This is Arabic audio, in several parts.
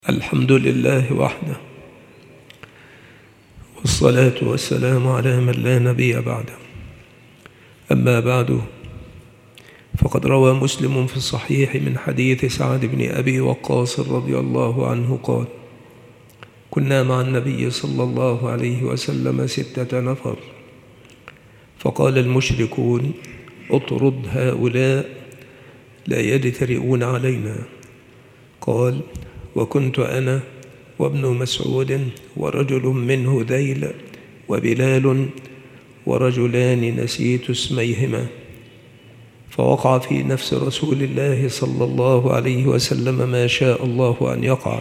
الحمد لله وحده، والصلاة والسلام على من لا نبي بعده. أما بعد، فقد روى مسلم في الصحيح من حديث سعد بن أبي وقاص رضي الله عنه قال: كنا مع النبي صلى الله عليه وسلم 6 نفر، فقال المشركون: اطرد هؤلاء لا يجترئون علينا. قال: وكنت أنا وابن مسعود ورجل منه ذيل وبلال ورجلان نسيت اسميهما. فوقع في نفس رسول الله صلى الله عليه وسلم ما شاء الله أن يقع،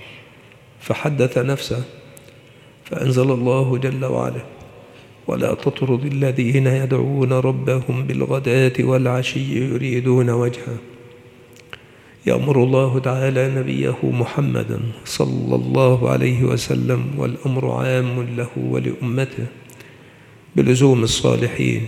فحدث نفسه، فأنزل الله جل وعلا: ولا تطرد الذين يدعون ربهم بالغداة والعشي يريدون وجهه. يأمر الله تعالى نبيه محمدا صلى الله عليه وسلم، والأمر عام له ولأمته، بلزوم الصالحين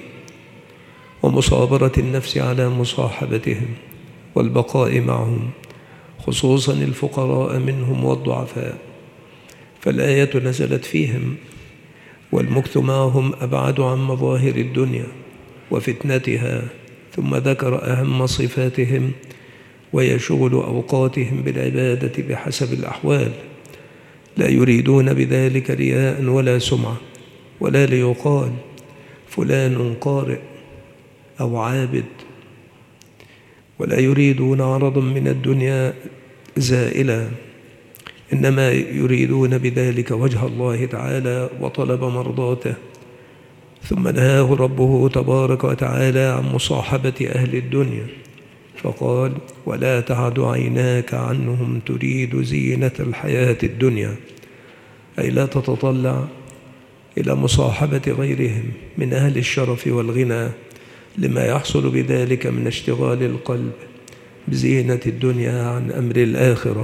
ومصابرة النفس على مصاحبتهم والبقاء معهم، خصوصا الفقراء منهم والضعفاء، فالآية نزلت فيهم، والمكث معهم أبعد عن مظاهر الدنيا وفتنتها. ثم ذكر أهم صفاتهم، ويشغل أوقاتهم بالعبادة بحسب الأحوال، لا يريدون بذلك رياء ولا سمعة، ولا ليقال فلان قارئ أو عابد، ولا يريدون عرضا من الدنيا زائلا، إنما يريدون بذلك وجه الله تعالى وطلب مرضاته. ثم نهاه ربه تبارك وتعالى عن مصاحبة أهل الدنيا، فقال: ولا تعد عيناك عنهم تريد زينة الحياة الدنيا، أي لا تتطلع إلى مصاحبة غيرهم من أهل الشرف والغنى، لما يحصل بذلك من اشتغال القلب بزينة الدنيا عن أمر الآخرة.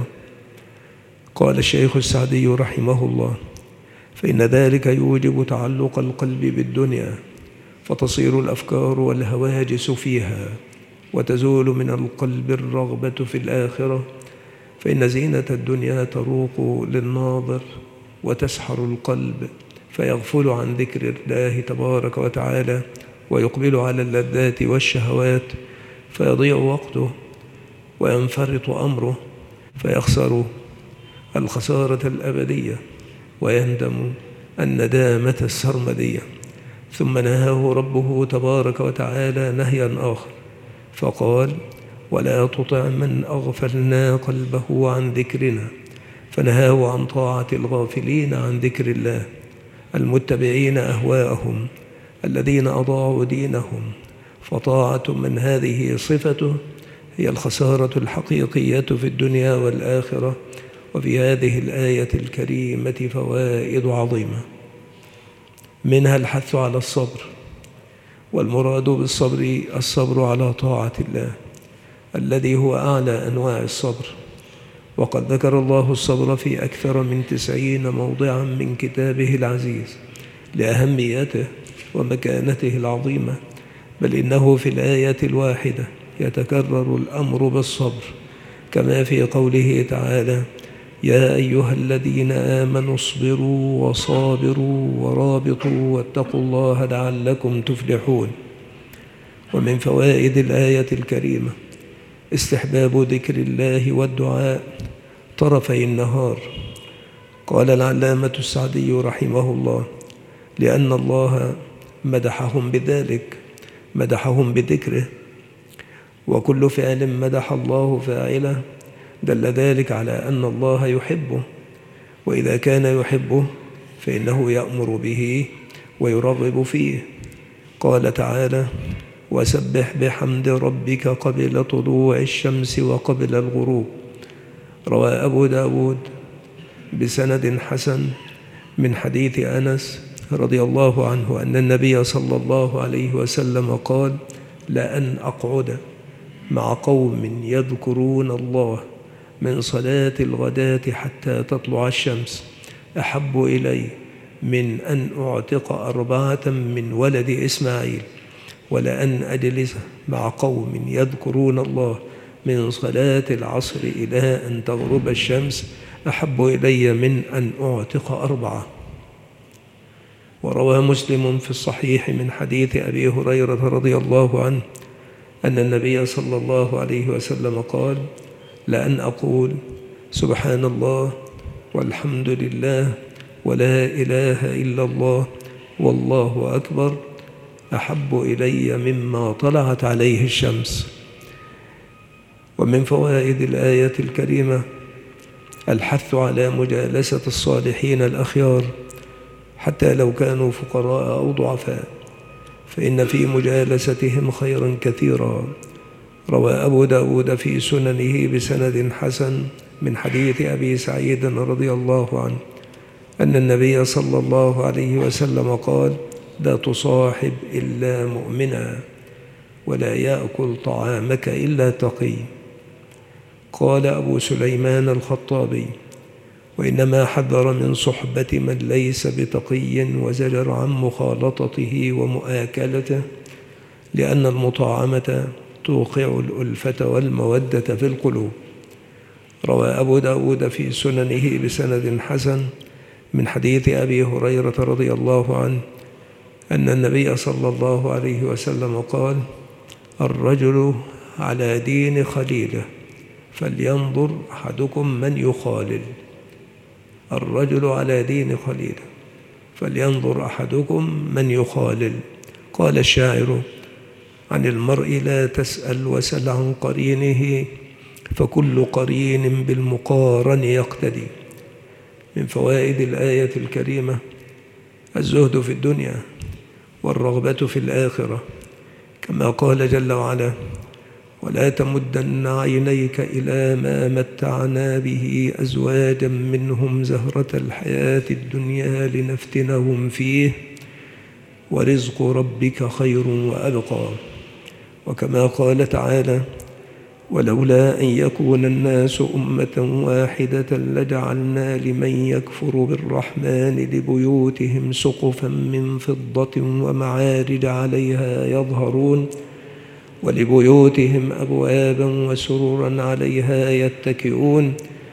قال الشيخ السعدي رحمه الله: فإن ذلك يوجب تعلق القلب بالدنيا، فتصير الأفكار والهواجس فيها، وتزول من القلب الرغبة في الآخرة، فإن زينة الدنيا تروق للناظر وتسحر القلب، فيغفل عن ذكر الله تبارك وتعالى، ويقبل على اللذات والشهوات، فيضيع وقته وينفرط أمره، فيخسر الخسارة الأبدية ويندم الندامة السرمدية. ثم نهاه ربه تبارك وتعالى نهيا آخر، فقال: ولا تطع من أغفلنا قلبه عن ذكرنا، فنهاه عن طاعة الغافلين عن ذكر الله، المتبعين أهواءهم، الذين أضاعوا دينهم. فطاعة من هذه صفته هي الخسارة الحقيقية في الدنيا والآخرة. وفي هذه الآية الكريمة فوائد عظيمة، منها الحث على الصبر، والمراد بالصبر الصبر على طاعة الله، الذي هو أعلى أنواع الصبر. وقد ذكر الله الصبر في أكثر من 90 موضعا من كتابه العزيز لأهميته ومكانته العظيمة، بل إنه في الآية الواحدة يتكرر الأمر بالصبر، كما في قوله تعالى: يا أيها الذين آمنوا اصبروا وصابروا ورابطوا واتقوا الله لعلكم تفلحون. ومن فوائد الآية الكريمة استحباب ذكر الله والدعاء طرفي النهار. قال العلامة السعدي رحمه الله: لأن الله مدحهم بذلك، مدحهم بذكره، وكل فعل مدح الله فاعله دل ذلك على أن الله يحبه، وإذا كان يحبه فإنه يأمر به ويرغب فيه. قال تعالى: وسبح بحمد ربك قبل طلوع الشمس وقبل الغروب. روى أبو داود بسند حسن من حديث أنس رضي الله عنه أن النبي صلى الله عليه وسلم قال: لأن أقعد مع قوم يذكرون الله من صلاة الغداة حتى تطلع الشمس أحب إلي من أن أعتق 4 من ولد إسماعيل، ولأن أجلس مع قوم يذكرون الله من صلاة العصر إلى أن تغرب الشمس أحب إلي من أن أعتق 4. وروى مسلم في الصحيح من حديث أبي هريرة رضي الله عنه أن النبي صلى الله عليه وسلم قال: لأن أقول سبحان الله والحمد لله ولا إله إلا الله والله أكبر أحب إلي مما طلعت عليه الشمس. ومن فوائد الآية الكريمة الحث على مجالسة الصالحين الأخيار حتى لو كانوا فقراء أو ضعفاء، فإن في مجالستهم خيرا كثيرا. روى أبو داود في سننه بسند حسن من حديث أبي سعيد رضي الله عنه أن النبي صلى الله عليه وسلم قال: لا تصاحب إلا مؤمنا ولا يأكل طعامك إلا تقي. قال أبو سليمان الخطابي: وإنما حذر من صحبة من ليس بتقي وزجر عن مخالطته ومؤاكلته، لأن المطاعمة توقع الألفة والمودة في القلوب. روى أبو داود في سننه بسند حسن من حديث أبي هريرة رضي الله عنه أن النبي صلى الله عليه وسلم قال: الرجل على دين خليله فلينظر أحدكم من يخالل. الرجل على دين خليله فلينظر أحدكم من يخالل. قال الشاعر: عن المرء لا تسأل وسل عن قرينه فكل قرين بالمقارن يقتدي. من فوائد الآية الكريمة الزهد في الدنيا والرغبة في الآخرة، كما قال جل وعلا: ولا تمدن عينيك إلى ما متعنا به أزواجا منهم زهرة الحياة الدنيا لنفتنهم فيه ورزق ربك خير وأبقى. وكما قال تعالى: ولولا أن يكون الناس أمة واحدة لجعلنا لمن يكفر بالرحمن لبيوتهم سقفا من فضة ومعارج عليها يظهرون ولبيوتهم أبوابا وسررا عليها يتكئون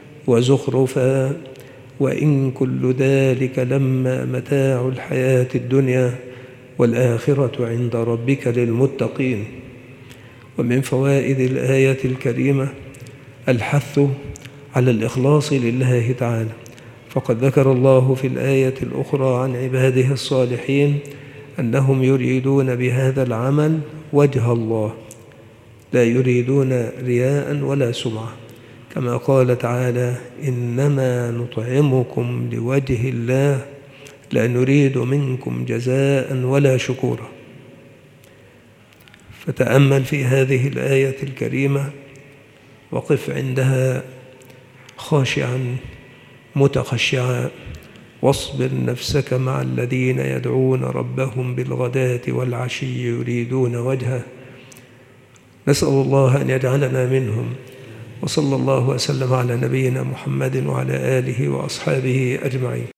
وزخرفا وإن كل ذلك لما متاع الحياة الدنيا والآخرة عند ربك للمتقين. ومن فوائد الآية الكريمة الحث على الإخلاص لله تعالى، فقد ذكر الله في الآية الأخرى عن عباده الصالحين أنهم يريدون بهذا العمل وجه الله، لا يريدون رياء ولا سمعة، كما قال تعالى: إنما نطعمكم لوجه الله لا نريد منكم جزاء ولا شكورا. فتأمل في هذه الآية الكريمة وقف عندها خاشعا متخشعا، واصبر نفسك مع الذين يدعون ربهم بالغداة والعشي يريدون وجهه. نسأل الله أن يجعلنا منهم، وصلى الله وسلم على نبينا محمد وعلى آله وأصحابه أجمعين.